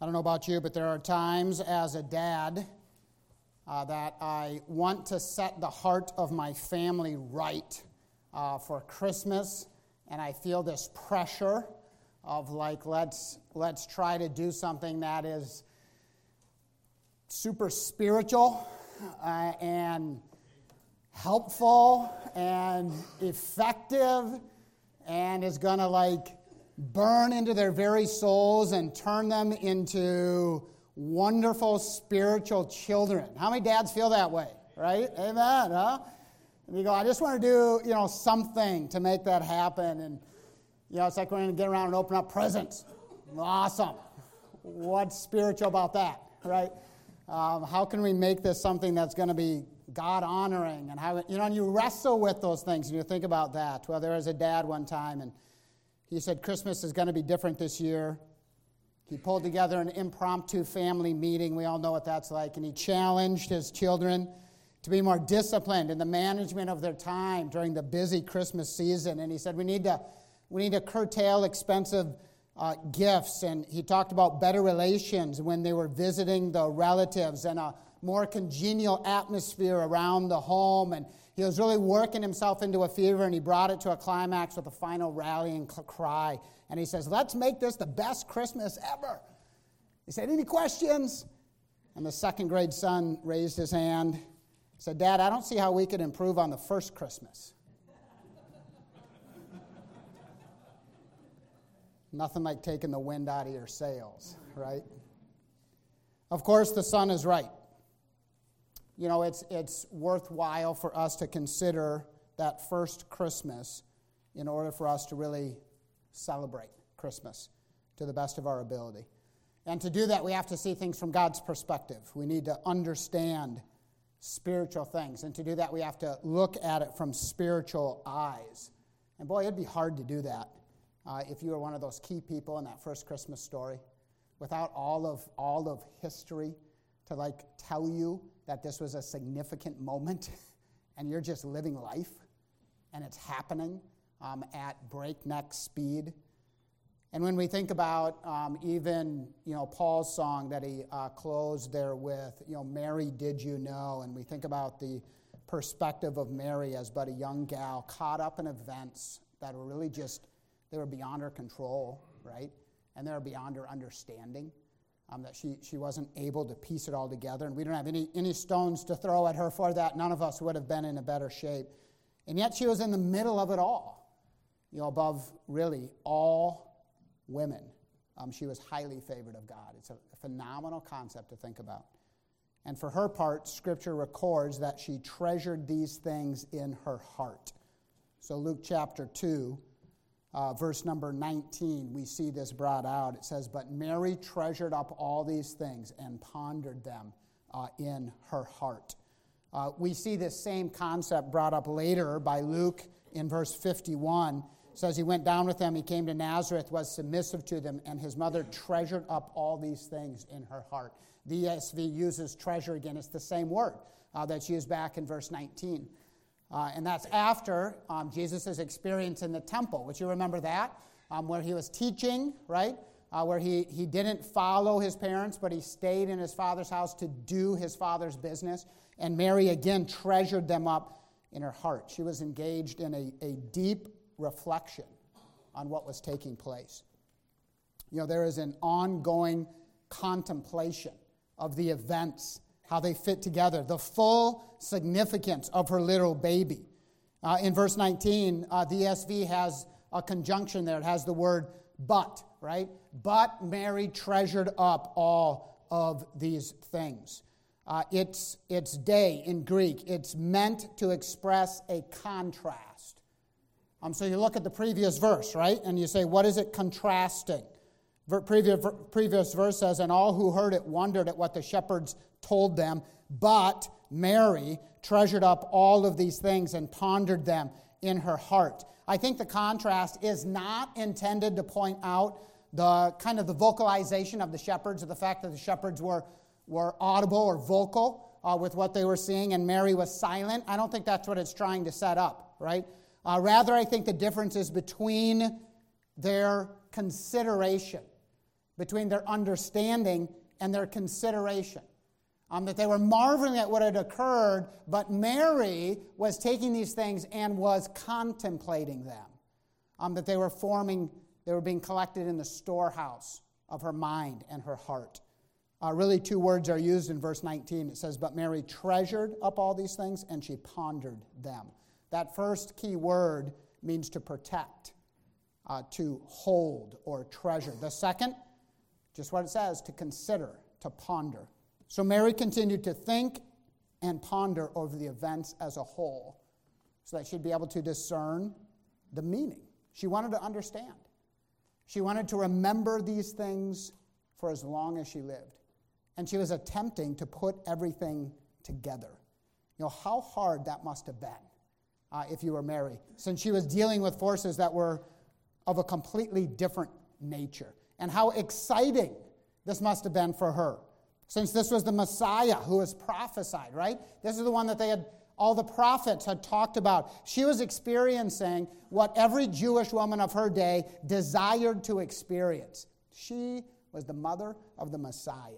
I don't know about you, but there are times as a dad that I want to set the heart of my family right for Christmas, and I feel this pressure of like, let's try to do something that is super spiritual and helpful and effective and is going to like burn into their very souls and turn them into wonderful spiritual children. How many dads feel that way, right? Amen, huh? And you go, I just want to do, something to make that happen. And, it's like we're going to get around and open up presents. Awesome. What's spiritual about that, right? How can we make this something that's going to be God-honoring? And how, and you wrestle with those things and you think about that. Well, there was a dad one time, and he said Christmas is going to be different this year. He pulled together an impromptu family meeting. We all know what that's like. And he challenged his children to be more disciplined in the management of their time during the busy Christmas season. And he said we need to curtail expensive gifts. And he talked about better relations when they were visiting the relatives and a more congenial atmosphere around the home. And he was really working himself into a fever, and he brought it to a climax with a final rallying cry. And he says, let's make this the best Christmas ever. He said, any questions? And the second grade son raised his hand. He said, Dad, I don't see how we could improve on the first Christmas. Nothing like taking the wind out of your sails, right? Of course, the son is right. It's worthwhile for us to consider that first Christmas in order for us to really celebrate Christmas to the best of our ability. And to do that, we have to see things from God's perspective. We need to understand spiritual things. And to do that, we have to look at it from spiritual eyes. And boy, it'd be hard to do that if you were one of those key people in that first Christmas story, without all of history to tell you that this was a significant moment and you're just living life and it's happening at breakneck speed. And when we think about even, Paul's song that he closed there with, Mary, did you know? And we think about the perspective of Mary as but a young gal caught up in events that were really they were beyond her control, right? And they were beyond her understanding. That she wasn't able to piece it all together. And we don't have any stones to throw at her for that. None of us would have been in a better shape. And yet she was in the middle of it all, above really all women. She was highly favored of God. It's a phenomenal concept to think about. And for her part, Scripture records that she treasured these things in her heart. So Luke chapter 2, verse number 19, we see this brought out. It says, but Mary treasured up all these things and pondered them in her heart. We see this same concept brought up later by Luke in verse 51. It says he went down with them, he came to Nazareth, was submissive to them, and his mother treasured up all these things in her heart. The ESV uses treasure again. It's the same word that's used back in verse 19. And that's after Jesus' experience in the temple, which you remember that, where he was teaching, right? Where he didn't follow his parents, but he stayed in his father's house to do his father's business. And Mary, again, treasured them up in her heart. She was engaged in a deep reflection on what was taking place. There is an ongoing contemplation of the events, how they fit together, the full significance of her little baby. In verse 19, the ESV has a conjunction there. It has the word but, right? But Mary treasured up all of these things. It's day in Greek. It's meant to express a contrast. So you look at the previous verse, right? And you say, what is it contrasting? Previous verse says, and all who heard it wondered at what the shepherds told them, but Mary treasured up all of these things and pondered them in her heart. I think the contrast is not intended to point out the kind of the vocalization of the shepherds, or the fact that the shepherds were audible or vocal with what they were seeing, and Mary was silent. I don't think that's what it's trying to set up, right? Rather, I think the difference is between their consideration between their understanding and their consideration. That they were marveling at what had occurred, but Mary was taking these things and was contemplating them. That they were being collected in the storehouse of her mind and her heart. Really, two words are used in verse 19. It says, but Mary treasured up all these things, and she pondered them. That first key word means to protect, to hold or treasure. The second, just what it says, to consider, to ponder. So Mary continued to think and ponder over the events as a whole so that she'd be able to discern the meaning. She wanted to understand. She wanted to remember these things for as long as she lived. And she was attempting to put everything together. How hard that must have been if you were Mary, since she was dealing with forces that were of a completely different nature. And how exciting this must have been for her, since this was the Messiah who was prophesied, right? This is the one that all the prophets had talked about. She was experiencing what every Jewish woman of her day desired to experience. She was the mother of the Messiah.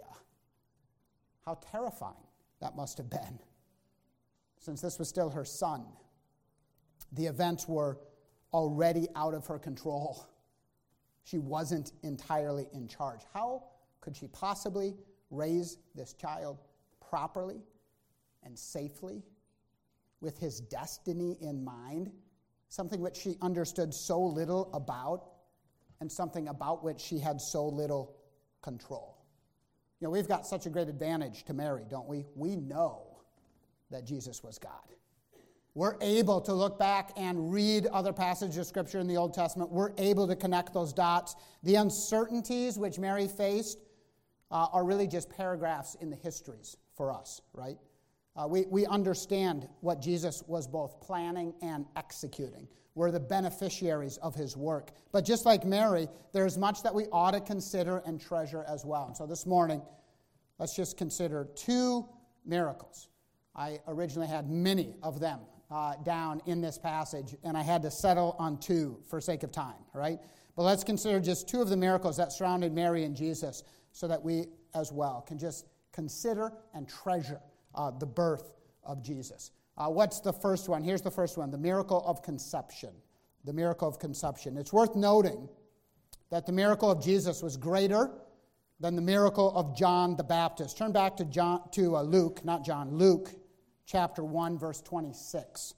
How terrifying that must have been, since this was still her son. The events were already out of her control. She wasn't entirely in charge. How could she possibly raise this child properly and safely with his destiny in mind, something which she understood so little about and something about which she had so little control? We've got such a great advantage to Mary, don't we? We know that Jesus was God. We're able to look back and read other passages of Scripture in the Old Testament. We're able to connect those dots. The uncertainties which Mary faced are really just paragraphs in the histories for us, right? We understand what Jesus was both planning and executing. We're the beneficiaries of his work. But just like Mary, there's much that we ought to consider and treasure as well. And so this morning, let's just consider two miracles. I originally had many of them down in this passage, and I had to settle on two for sake of time, right? But let's consider just two of the miracles that surrounded Mary and Jesus so that we as well can just consider and treasure the birth of Jesus. What's the first one? Here's the first one, the miracle of conception. The miracle of conception. It's worth noting that the miracle of Jesus was greater than the miracle of John the Baptist. Turn back to Luke chapter 1, verse 26.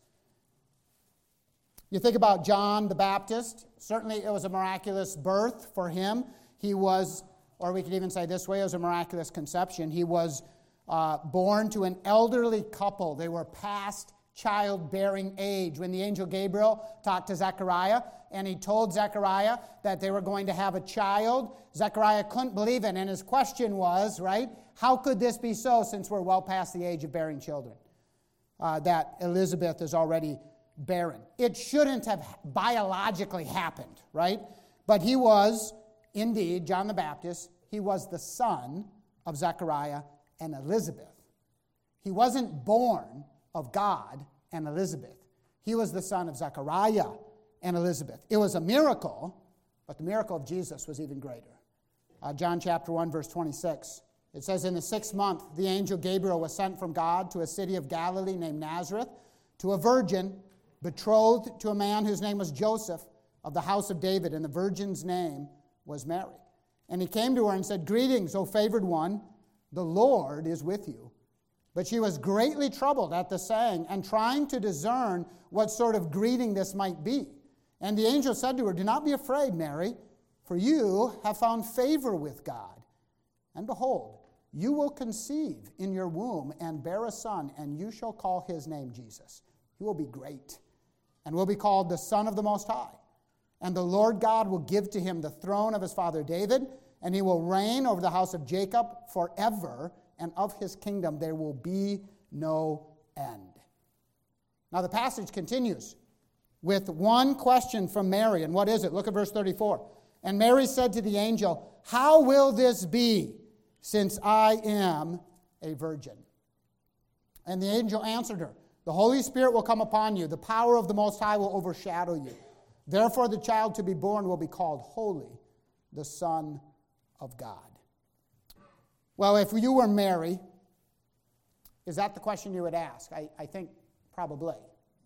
You think about John the Baptist. Certainly it was a miraculous birth for him. He was, or we could even say this way, it was a miraculous conception. He was born to an elderly couple. They were past childbearing age when the angel Gabriel talked to Zechariah, and he told Zechariah that they were going to have a child. Zechariah couldn't believe it, and his question was, right, how could this be so since we're well past the age of bearing children? That Elizabeth is already barren. It shouldn't have biologically happened, right? But he was, indeed, John the Baptist, he was the son of Zechariah and Elizabeth. He wasn't born of God and Elizabeth. He was the son of Zechariah and Elizabeth. It was a miracle, but the miracle of Jesus was even greater. John chapter 1, verse 26. It says, in the 6th month, the angel Gabriel was sent from God to a city of Galilee named Nazareth, to a virgin betrothed to a man whose name was Joseph, of the house of David, and the virgin's name was Mary. And he came to her and said, greetings, O favored one, the Lord is with you. But she was greatly troubled at the saying, and trying to discern what sort of greeting this might be. And the angel said to her, do not be afraid, Mary, for you have found favor with God. And behold, you will conceive in your womb and bear a son, and you shall call his name Jesus. He will be great, and will be called the Son of the Most High. And the Lord God will give to him the throne of his father David, and he will reign over the house of Jacob forever, and of his kingdom there will be no end. Now the passage continues with one question from Mary, and what is it? Look at verse 34. And Mary said to the angel, how will this be, since I am a virgin? And the angel answered her, the Holy Spirit will come upon you, the power of the Most High will overshadow you. Therefore the child to be born will be called Holy, the Son of God. Well, if you were Mary, is that the question you would ask? I think probably.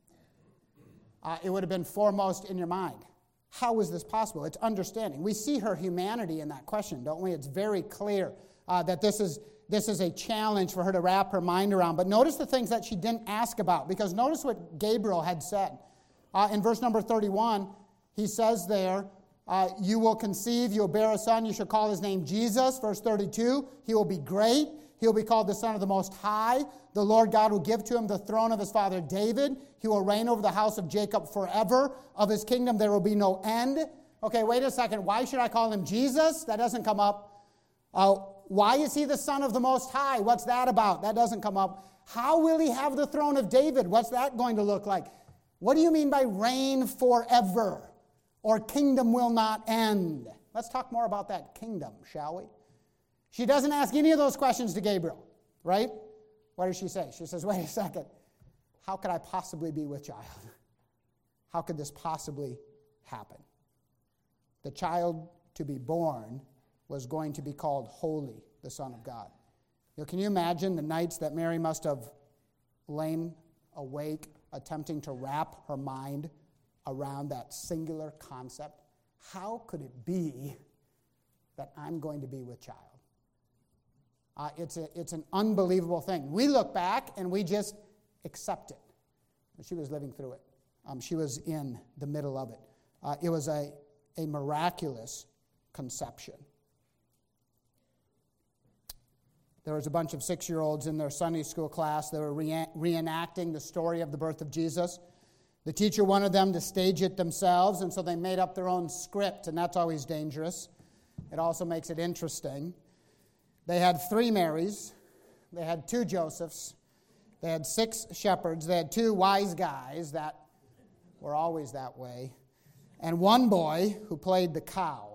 It would have been foremost in your mind. How is this possible? It's understanding. We see her humanity in that question, don't we? It's very clear that this is a challenge for her to wrap her mind around. But notice the things that she didn't ask about, because notice what Gabriel had said. In verse number 31, he says there, you will conceive, you'll bear a son, you shall call his name Jesus. Verse 32, he will be great. He'll be called the Son of the Most High. The Lord God will give to him the throne of his father David. He will reign over the house of Jacob forever. Of his kingdom there will be no end. Okay, wait a second. Why should I call him Jesus? That doesn't come up. Why is he the Son of the Most High? What's that about? That doesn't come up. How will he have the throne of David? What's that going to look like? What do you mean by reign forever? Or kingdom will not end? Let's talk more about that kingdom, shall we? She doesn't ask any of those questions to Gabriel, right? What does she say? She says, wait a second. How could I possibly be with child? How could this possibly happen? The child to be born was going to be called Holy, the Son of God. Can you imagine the nights that Mary must have lain awake, attempting to wrap her mind around that singular concept? How could it be that I'm going to be with child? It's an unbelievable thing. We look back and we just accept it. She was living through it. She was in the middle of it. It was a miraculous conception. There was a bunch of 6-year-olds in their Sunday school class. They were reenacting the story of the birth of Jesus. The teacher wanted them to stage it themselves, and so they made up their own script, and that's always dangerous. It also makes it interesting. They had 3 Marys, they had 2 Josephs, they had 6 shepherds, they had 2 wise guys that were always that way, and 1 boy who played the cow.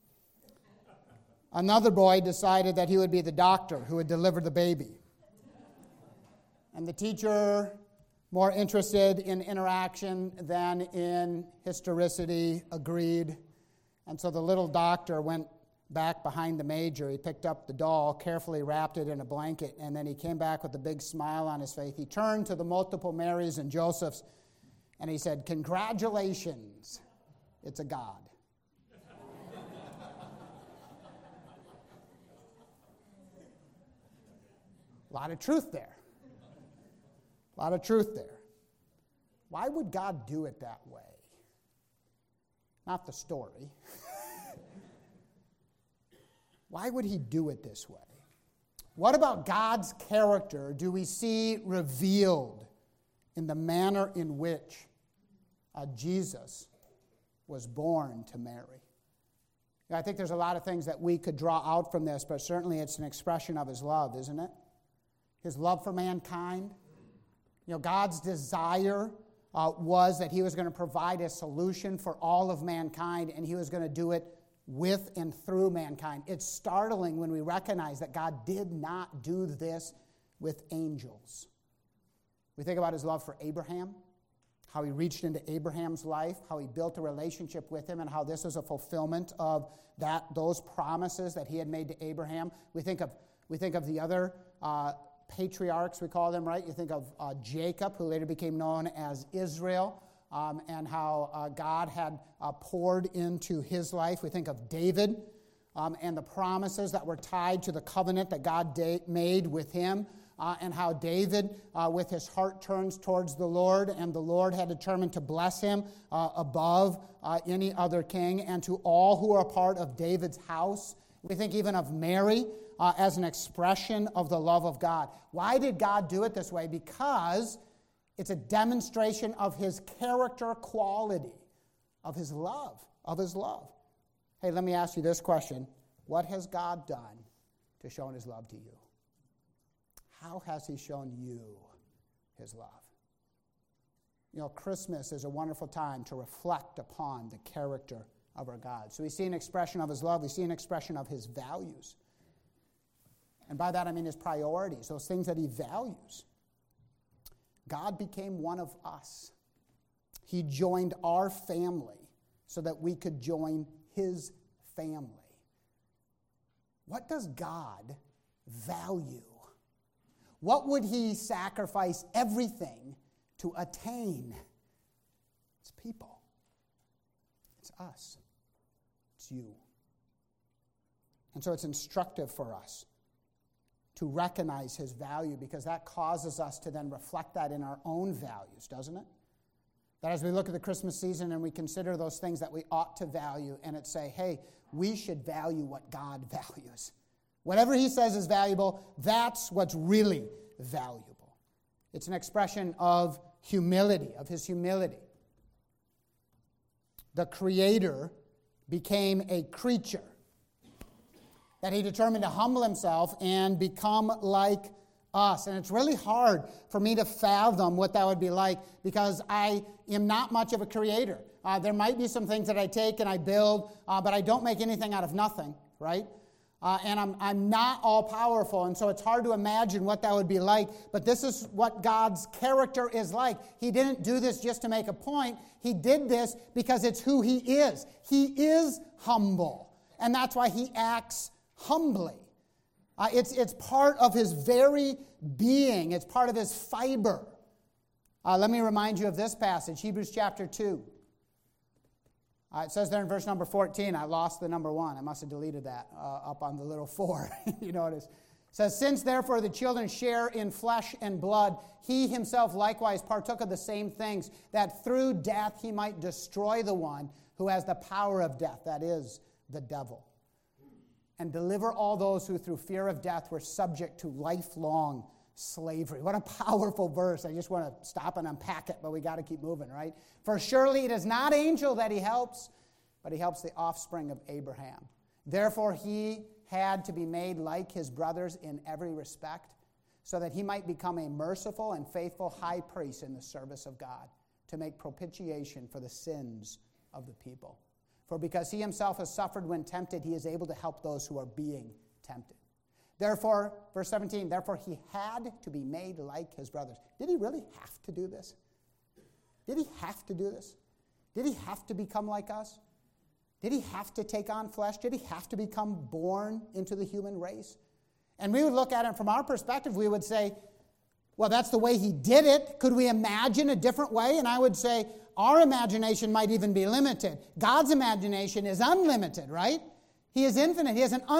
Another boy decided that he would be the doctor who would deliver the baby. And the teacher, more interested in interaction than in historicity, agreed. And so the little doctor went back behind the major. He picked up the doll, carefully wrapped it in a blanket, and then he came back with a big smile on his face. He turned to the multiple Marys and Josephs, and he said, "Congratulations, it's a God." A lot of truth there. A lot of truth there. Why would God do it that way? Not the story. Why would he do it this way? What about God's character do we see revealed in the manner in which Jesus was born to Mary? I think there's a lot of things that we could draw out from this, but certainly it's an expression of his love, isn't it? His love for mankind. God's desire was that he was going to provide a solution for all of mankind, and he was going to do it with and through mankind. It's startling when we recognize that God did not do this with angels. We think about his love for Abraham, how he reached into Abraham's life, how he built a relationship with him, and how this is a fulfillment of those promises that he had made to Abraham. We think of the other patriarchs, we call them, right? You think of Jacob, who later became known as Israel, and how God had poured into his life. We think of David and the promises that were tied to the covenant that God made with him, and how David, with his heart turns towards the Lord, and the Lord had determined to bless him above any other king, and to all who are a part of David's house. We think even of Mary as an expression of the love of God. Why did God do it this way? Because it's a demonstration of his character quality, of his love, Hey, let me ask you this question. What has God done to show his love to you? How has he shown you his love? Christmas is a wonderful time to reflect upon the character of our God. So we see an expression of his love. We see an expression of his values. And by that I mean his priorities, those things that he values. God became one of us. He joined our family so that we could join his family. what does God value? What would he sacrifice everything to attain? It's people. It's us. It's you. And so it's instructive for us to recognize his value, because that causes us to then reflect that in our own values, doesn't it? That as we look at the Christmas season and we consider those things that we ought to value, and it's say, hey, we should value what God values. Whatever he says is valuable, that's what's really valuable. It's an expression of humility, of his humility. The Creator became a creature, that he determined to humble himself and become like us. And it's really hard for me to fathom what that would be like, because I am not much of a creator. There might be some things that I take and I build, but I don't make anything out of nothing, right? And I'm not all-powerful, and so it's hard to imagine what that would be like. But this is what God's character is like. He didn't do this just to make a point. He did this because it's who he is. He is humble, and that's why he acts humbly. It's part of his very being. It's part of his fiber. Let me remind you of this passage, Hebrews chapter 2. It says there in verse number 14, I lost the number 1. I must have deleted that up on the little 4. You notice. It says, since therefore the children share in flesh and blood, he himself likewise partook of the same things, that through death he might destroy the one who has the power of death, that is, the devil, and deliver all those who through fear of death were subject to lifelong slavery. What a powerful verse. I just want to stop and unpack it, but we got to keep moving, right? For surely it is not angel that he helps, but he helps the offspring of Abraham. Therefore he had to be made like his brothers in every respect, so that he might become a merciful and faithful high priest in the service of God, to make propitiation for the sins of the people. For because he himself has suffered when tempted, he is able to help those who are being tempted. Therefore, verse 17, therefore he had to be made like his brothers. Did he really have to do this? Did he have to do this? Did he have to become like us? Did he have to take on flesh? Did he have to become born into the human race? And we would look at it from our perspective, we would say, well, that's the way he did it. Could we imagine a different way? And I would say, our imagination might even be limited. God's imagination is unlimited, right? He is infinite. He has an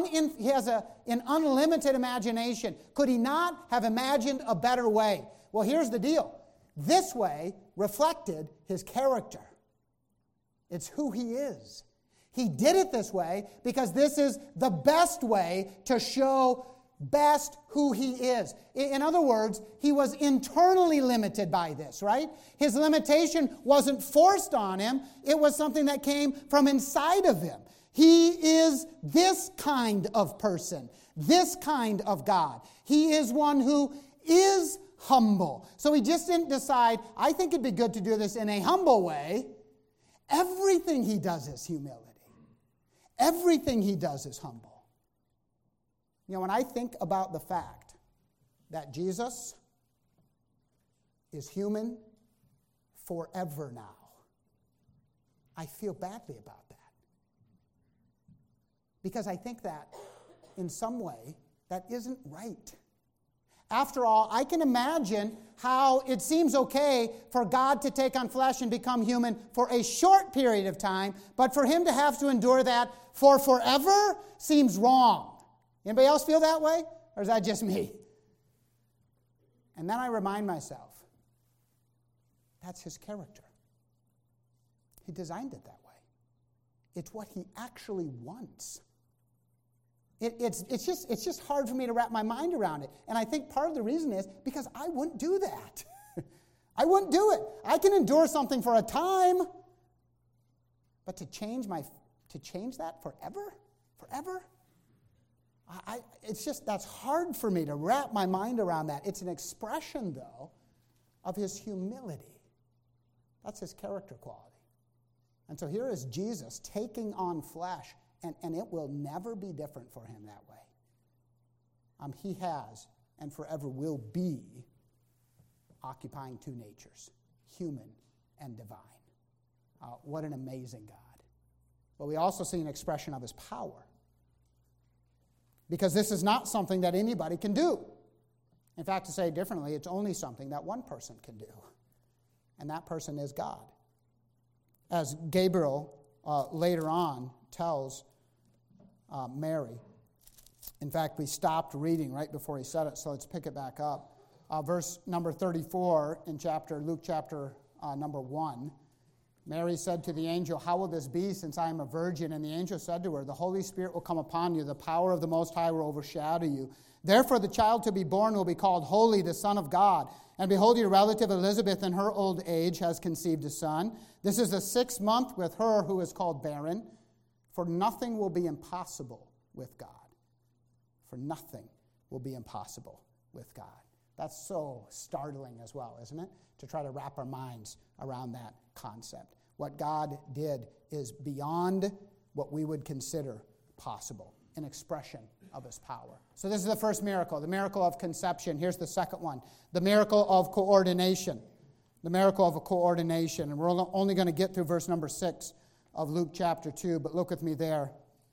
unlimited imagination. Could he not have imagined a better way? Well, here's the deal. This way reflected his character. It's who he is. He did it this way because this is the best way to show best who he is. In other words, he was internally limited by this, right? His limitation wasn't forced on him. It was something that came from inside of him. He is this kind of person, this kind of God. He is one who is humble. So he just didn't decide, I think it'd be good to do this in a humble way. Everything he does is humility. Everything he does is humble. You know, when I think about the fact that Jesus is human forever now, I feel badly about that. Because I think that, in some way, that isn't right. After all, I can imagine how it seems okay for God to take on flesh and become human for a short period of time, but for him to have to endure that for forever seems wrong. Anybody else feel that way? Or is that just me? And then I remind myself, that's his character. He designed it that way. It's what he actually wants. It's just hard for me to wrap my mind around it. And I think part of the reason is because I wouldn't do that. I wouldn't do it. I can endure something for a time, but to change that forever? That's hard for me to wrap my mind around that. It's an expression, though, of his humility. That's his character quality. And so here is Jesus taking on flesh, and it will never be different for him that way. He has and forever will be occupying two natures, human and divine. What an amazing God. But we also see an expression of his power. Because this is not something that anybody can do. In fact, to say it differently, it's only something that one person can do. And that person is God. As Gabriel later on tells Mary. In fact, we stopped reading right before he said it, so let's pick it back up. Verse number 34 in Luke chapter number 1. Mary said to the angel, "How will this be, since I am a virgin?" And the angel said to her, "The Holy Spirit will come upon you. The power of the Most High will overshadow you. Therefore, the child to be born will be called Holy, the Son of God. And behold, your relative Elizabeth in her old age has conceived a son. This is the 6th month with her who is called barren. For nothing will be impossible with God." For nothing will be impossible with God. That's so startling as well, isn't it? To try to wrap our minds around that concept. What God did is beyond what we would consider possible, an expression of his power. So this is the first miracle, the miracle of conception. Here's the second one, the miracle of coordination. The miracle of coordination. And we're only going to get through verse number 6 of Luke chapter 2, but look with me there.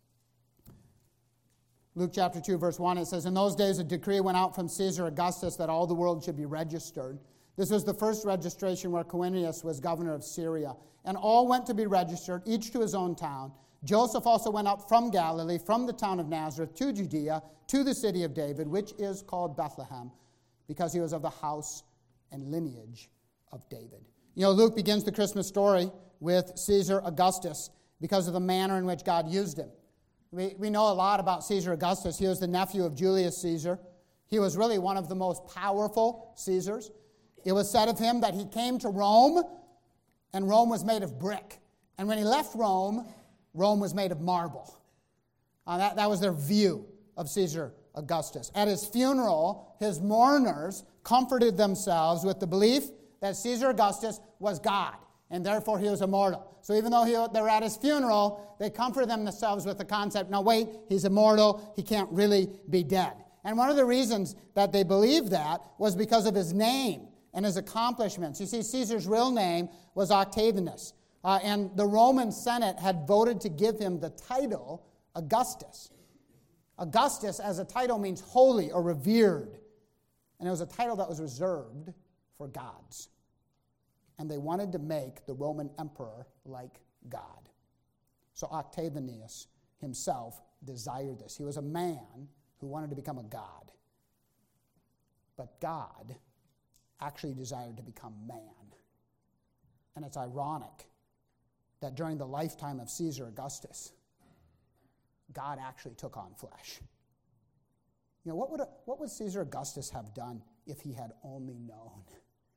Luke chapter 2, verse 1, it says, "In those days a decree went out from Caesar Augustus that all the world should be registered. This was the first registration where Quirinius was governor of Syria. And all went to be registered, each to his own town. Joseph also went up from Galilee, from the town of Nazareth, to Judea, to the city of David, which is called Bethlehem, because he was of the house and lineage of David." You know, Luke begins the Christmas story with Caesar Augustus because of the manner in which God used him. We know a lot about Caesar Augustus. He was the nephew of Julius Caesar. He was really one of the most powerful Caesars. It was said of him that he came to Rome, and Rome was made of brick. And when he left Rome, Rome was made of marble. That was their view of Caesar Augustus. At his funeral, his mourners comforted themselves with the belief that Caesar Augustus was God, and therefore he was immortal. So even though they're at his funeral, they comfort themselves with the concept, no, wait, he's immortal, he can't really be dead. And one of the reasons that they believed that was because of his name and his accomplishments. You see, Caesar's real name was Octavianus, and the Roman Senate had voted to give him the title Augustus. Augustus, as a title, means holy or revered, and it was a title that was reserved for gods. And they wanted to make the Roman emperor like God. So Octavianus himself desired this. He was a man who wanted to become a god. But God actually desired to become man. And it's ironic that during the lifetime of Caesar Augustus, God actually took on flesh. You know, what would Caesar Augustus have done if he had only known?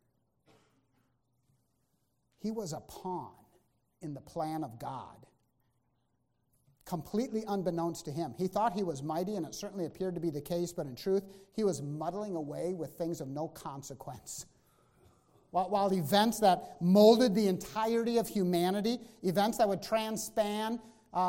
He was a pawn in the plan of God, completely unbeknownst to him. He thought he was mighty, and it certainly appeared to be the case, but in truth, he was muddling away with things of no consequence. While events that molded the entirety of humanity, events that would transcend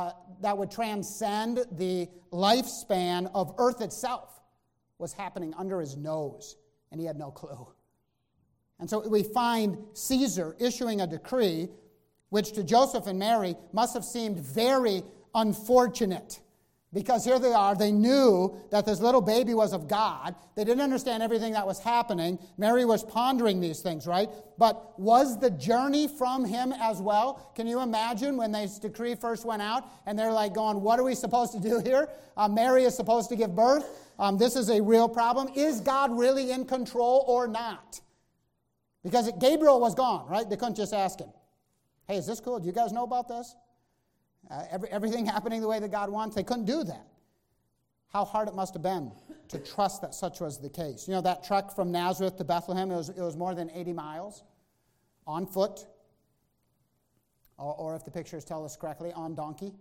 the lifespan of Earth itself, was happening under his nose, and he had no clue. And so we find Caesar issuing a decree which to Joseph and Mary must have seemed very unfortunate. Because here they are, they knew that this little baby was of God. They didn't understand everything that was happening. Mary was pondering these things, right? But was the journey from him as well? Can you imagine when this decree first went out and they're like going, what are we supposed to do here? Mary is supposed to give birth. This is a real problem. Is God really in control or not? Because Gabriel was gone, right? They couldn't just ask him, hey, is this cool? Do you guys know about this? Everything happening the way that God wants? They couldn't do that. How hard it must have been to trust that such was the case. You know, that trek from Nazareth to Bethlehem, it was more than 80 miles on foot, or if the pictures tell us correctly, on donkey.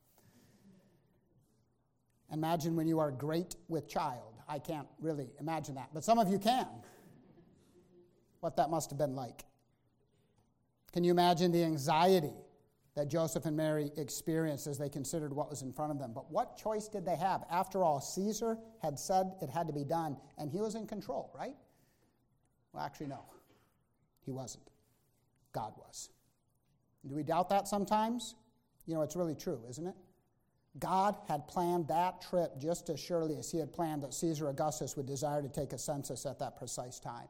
Imagine when you are great with child. I can't really imagine that, but some of you can. What that must have been like. Can you imagine the anxiety that Joseph and Mary experienced as they considered what was in front of them? But what choice did they have? After all, Caesar had said it had to be done, and he was in control, right? Well, actually, no. He wasn't. God was. Do we doubt that sometimes? You know, it's really true, isn't it? God had planned that trip just as surely as he had planned that Caesar Augustus would desire to take a census at that precise time.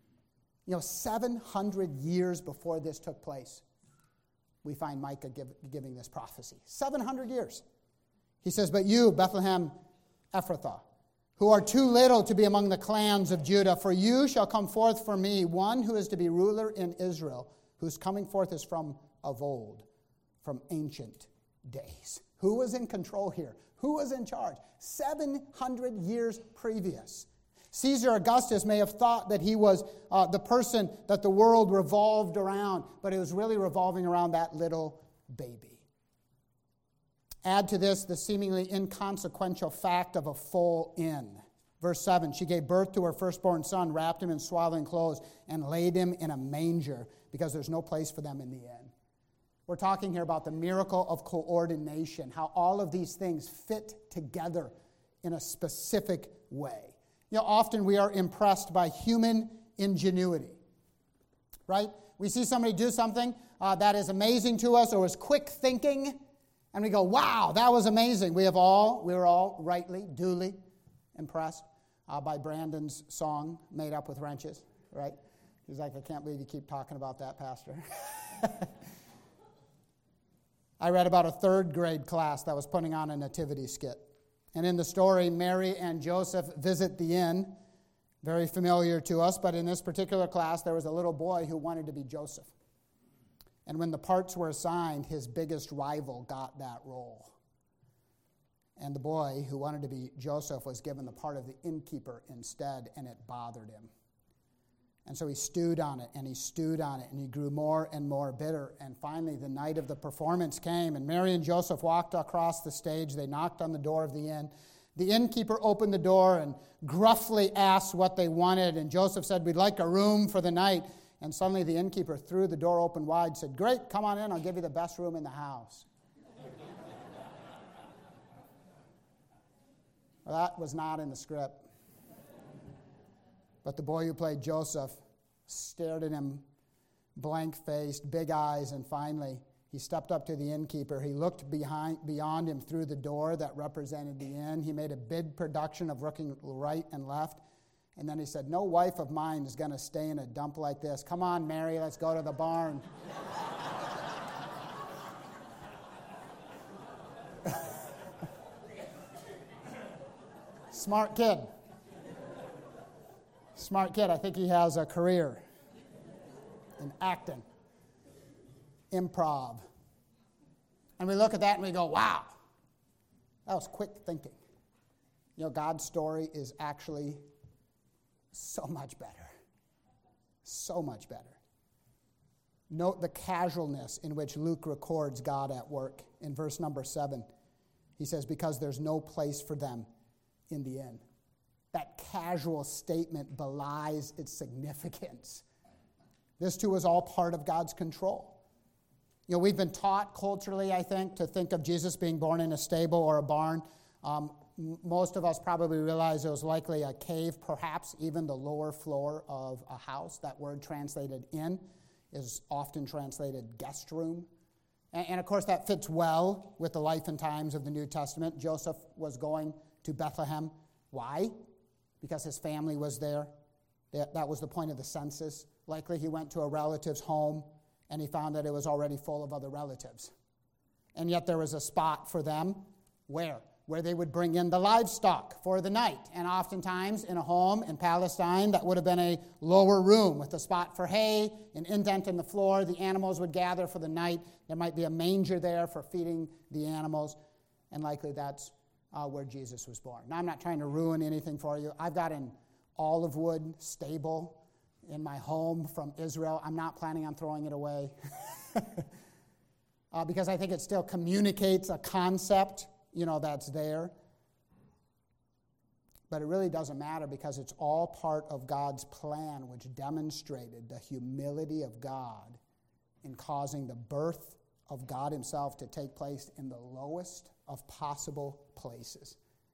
700 years before this took place, we find Micah giving this prophecy. 700 years. He says, "But you, Bethlehem Ephrathah, who are too little to be among the clans of Judah, for you shall come forth for me one who is to be ruler in Israel, whose coming forth is from of old, from ancient days." Who was in control here? Who was in charge? 700 years previous. Caesar Augustus may have thought that he was the person that the world revolved around, but it was really revolving around that little baby. Add to this the seemingly inconsequential fact of a full inn. Verse 7, she gave birth to her firstborn son, wrapped him in swaddling clothes, and laid him in a manger because there's no place for them in the inn. We're talking here about the miracle of coordination, how all of these things fit together in a specific way. Often we are impressed by human ingenuity, right? We see somebody do something that is amazing to us or is quick thinking, and we go, wow, that was amazing. We were all rightly, duly impressed by Brandon's song, Made Up with Wrenches, right? He's like, I can't believe you keep talking about that, Pastor. I read about a third grade class that was putting on a nativity skit. And in the story, Mary and Joseph visit the inn, very familiar to us, but in this particular class, there was a little boy who wanted to be Joseph. And when the parts were assigned, his biggest rival got that role. And the boy who wanted to be Joseph was given the part of the innkeeper instead, and it bothered him. And so he stewed on it, and he stewed on it, and he grew more and more bitter. And finally, the night of the performance came, and Mary and Joseph walked across the stage. They knocked on the door of the inn. The innkeeper opened the door and gruffly asked what they wanted, and Joseph said, we'd like a room for the night. And suddenly the innkeeper threw the door open wide, said, great, come on in, I'll give you the best room in the house. Well, that was not in the script. But the boy who played Joseph stared at him blank-faced, big eyes, and finally he stepped up to the innkeeper. He looked beyond him through the door that represented the inn. He made a big production of looking right and left. And then he said, no wife of mine is going to stay in a dump like this. Come on, Mary, let's go to the barn. Smart kid. Smart kid. I think he has a career in acting, improv. And we look at that and we go, wow, that was quick thinking. God's story is actually so much better. So much better. Note the casualness in which Luke records God at work. In verse number 7, he says, because there's no place for them in the inn. That casual statement belies its significance. This too is all part of God's control. We've been taught culturally, I think, to think of Jesus being born in a stable or a barn. Most of us probably realize it was likely a cave, perhaps even the lower floor of a house. That word translated inn is often translated guest room. And of course, that fits well with the life and times of the New Testament. Joseph was going to Bethlehem. Why? Because his family was there. That was the point of the census. Likely he went to a relative's home and he found that it was already full of other relatives. And yet there was a spot for them. Where? Where they would bring in the livestock for the night. And oftentimes in a home in Palestine, that would have been a lower room with a spot for hay, an indent in the floor. The animals would gather for the night. There might be a manger there for feeding the animals. And likely that's where Jesus was born. Now, I'm not trying to ruin anything for you. I've got an olive wood stable in my home from Israel. I'm not planning on throwing it away because I think it still communicates a concept, that's there. But it really doesn't matter because it's all part of God's plan, which demonstrated the humility of God in causing the birth of God himself to take place in the lowest of possible places.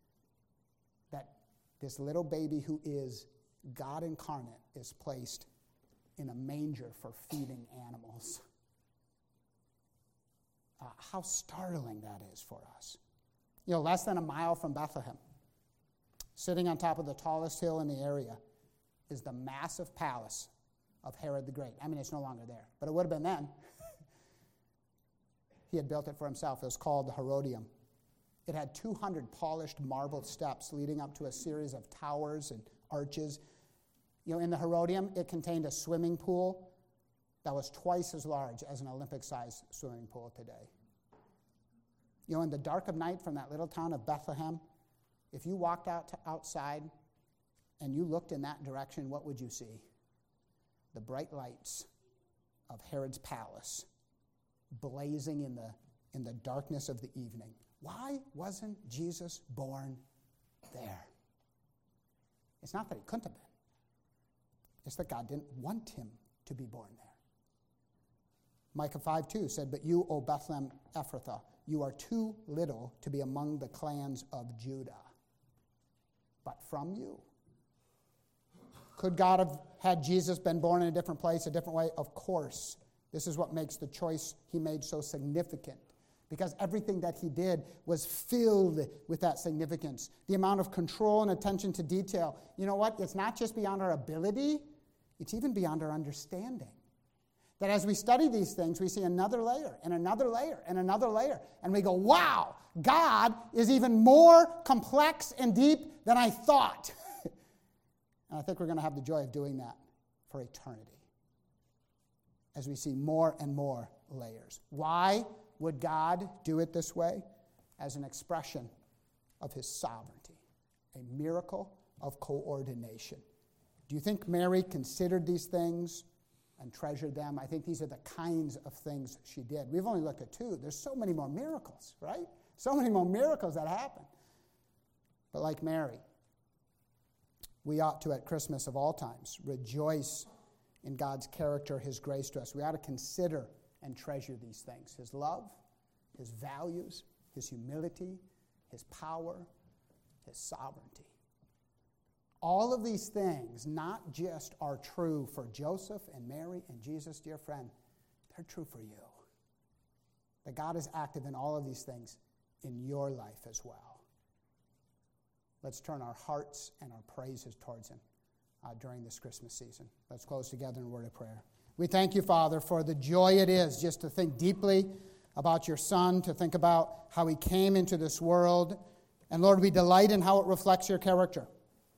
That this little baby who is God incarnate is placed in a manger for feeding animals. How startling that is for us. less than a mile from Bethlehem, sitting on top of the tallest hill in the area, is the massive palace of Herod the Great. I mean, it's no longer there, but it would have been then. He had built it for himself. It was called the Herodium. It had 200 polished marble steps leading up to a series of towers and arches. In the Herodium, it contained a swimming pool that was twice as large as an Olympic-sized swimming pool today. In the dark of night from that little town of Bethlehem, if you walked outside and you looked in that direction, what would you see? The bright lights of Herod's palace blazing in the darkness of the evening. Why wasn't Jesus born there? It's not that he couldn't have been. It's that God didn't want him to be born there. Micah 5:2 said, "But you, O Bethlehem Ephrathah, you are too little to be among the clans of Judah. But from you." Could God have had Jesus been born in a different place, a different way? Of course. This is what makes the choice he made so significant, because everything that he did was filled with that significance. The amount of control and attention to detail. You know what? It's not just beyond our ability, it's even beyond our understanding. That as we study these things, we see another layer and another layer and another layer. And we go, wow, God is even more complex and deep than I thought. And I think we're going to have the joy of doing that for eternity as we see more and more layers. Why would God do it this way? As an expression of his sovereignty, a miracle of coordination. Do you think Mary considered these things and treasured them? I think these are the kinds of things she did. We've only looked at two. There's so many more miracles, right? So many more miracles that happen. But like Mary, we ought to, at Christmas of all times, rejoice in God's character, his grace to us. We ought to consider and treasure these things: his love, his values, his humility, his power, his sovereignty. All of these things not just are true for Joseph and Mary and Jesus, dear friend, they're true for you. That God is active in all of these things in your life as well. Let's turn our hearts and our praises towards him during this Christmas season. Let's close together in a word of prayer. We thank you, Father, for the joy it is just to think deeply about your Son, to think about how he came into this world. And Lord, we delight in how it reflects your character.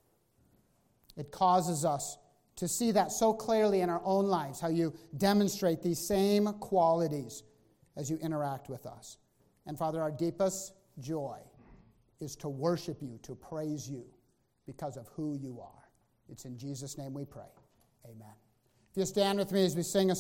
It causes us to see that so clearly in our own lives, how you demonstrate these same qualities as you interact with us. And Father, our deepest joy is to worship you, to praise you because of who you are. It's in Jesus' name we pray. Amen. If you stand with me as we sing a